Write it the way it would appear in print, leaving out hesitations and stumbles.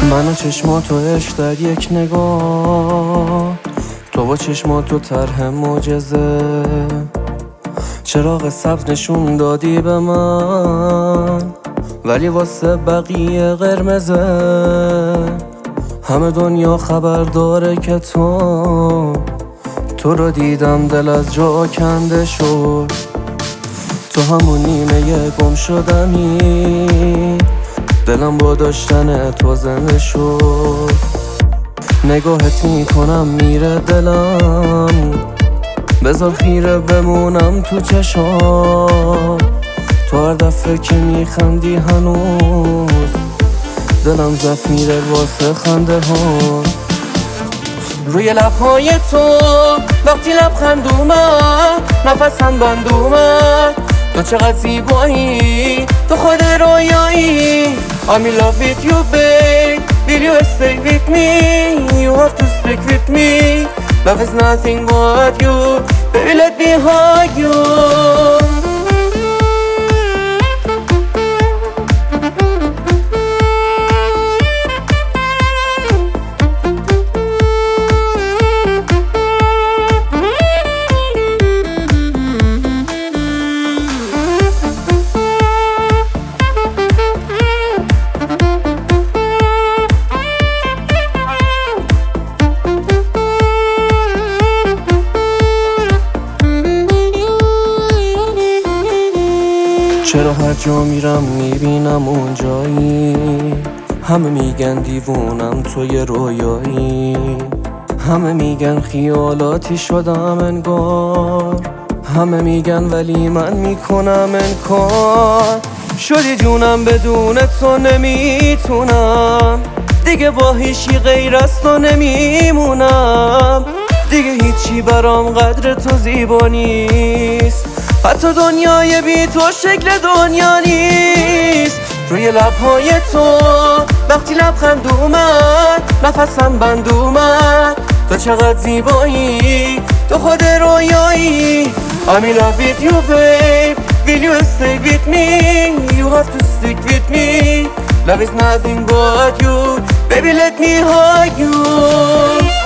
من و چشماتو عشق در یک نگاه، تو با چشماتو طرح معجزه، چراغ سبز نشون دادی به من ولی واسه بقیه قرمزه. همه دنیا خبر داره که تو رو دیدم دل از جا کنده شد. تو همون نیمه گم شدمی، دلم با داشتن تو زنده شد. نگاهت میکنم میره دلم، بذار خیره بمونم تو چشات. تو هر دفعه که میخندی هنوز دلم زف میره واسه خنده ها. روی لبهای تو وقتی لبخند اومد نفسم بند اومد. تو چقدر زیبایی، تو خود رویایی. I'm in love with you babe, will you stay with me? You have to stick with me. Love is nothing but you, baby let me hug you. چرا هر جا میرم میبینم اونجایی؟ همه میگن دیوونم توی رویایی، همه میگن خیالاتی شدم انگار، همه میگن ولی من میکنم انکار. شدی جونم بدون تو نمیتونم، دیگه با هیچی غیر از تو نمیمونم. دیگه هیچی برام قدر تو زیبا نیست، حتی دنیای بی تو شکل دنیا نیست. روی لبهای تو وقتی لبخند اومد نفسم بند اومد. تو چقدر زیبایی، تو خود رویایی. I'm in love with you babe, will you stay with me? You have to stick with me. Love is nothing but you, baby let me hug you.